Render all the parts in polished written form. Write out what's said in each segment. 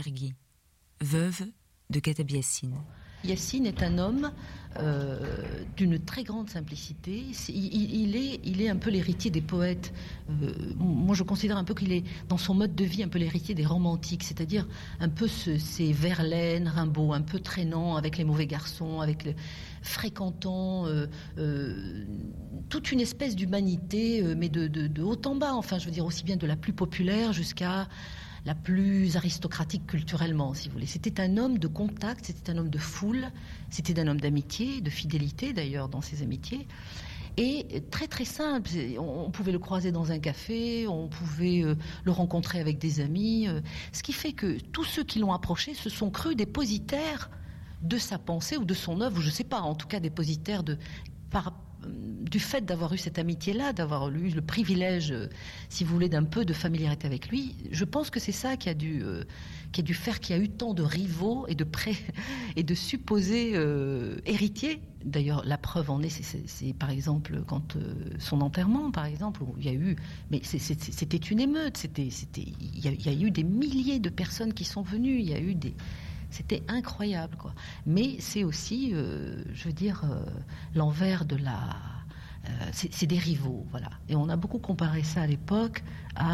Chergui, veuve de Khatab Yassine. Yassine est un homme d'une très grande simplicité. Il est un peu l'héritier des poètes. Moi, je considère un peu qu'il est, dans son mode de vie, un peu l'héritier des romantiques, c'est-à-dire un peu ces Verlaine, Rimbaud, un peu traînant avec les mauvais garçons, fréquentant toute une espèce d'humanité, mais de haut en bas. Enfin, je veux dire, aussi bien de la plus populaire jusqu'à la plus aristocratique culturellement, si vous voulez. C'était un homme de contact, c'était un homme de foule, c'était un homme d'amitié, de fidélité d'ailleurs dans ses amitiés, et très très simple. On pouvait le croiser dans un café, on pouvait le rencontrer avec des amis, ce qui fait que tous ceux qui l'ont approché se sont crus dépositaires de sa pensée ou de son œuvre, ou je ne sais pas, en tout cas dépositaires du fait d'avoir eu cette amitié-là, d'avoir eu le privilège, si vous voulez, d'un peu de familiarité avec lui. Je pense que c'est ça qui a dû faire qu'il y a eu tant de rivaux et de supposés héritiers. D'ailleurs, la preuve en est, c'est par exemple quand son enterrement, par exemple, où il y a eu, mais c'était une émeute. Il y a eu des milliers de personnes qui sont venues. Il y a eu C'était incroyable, quoi. Mais c'est aussi, je veux dire, l'envers de la... c'est des rivaux, voilà. Et on a beaucoup comparé ça à l'époque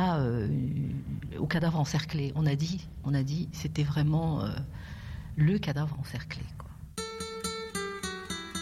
au cadavre encerclé. On a dit, c'était vraiment le cadavre encerclé, quoi.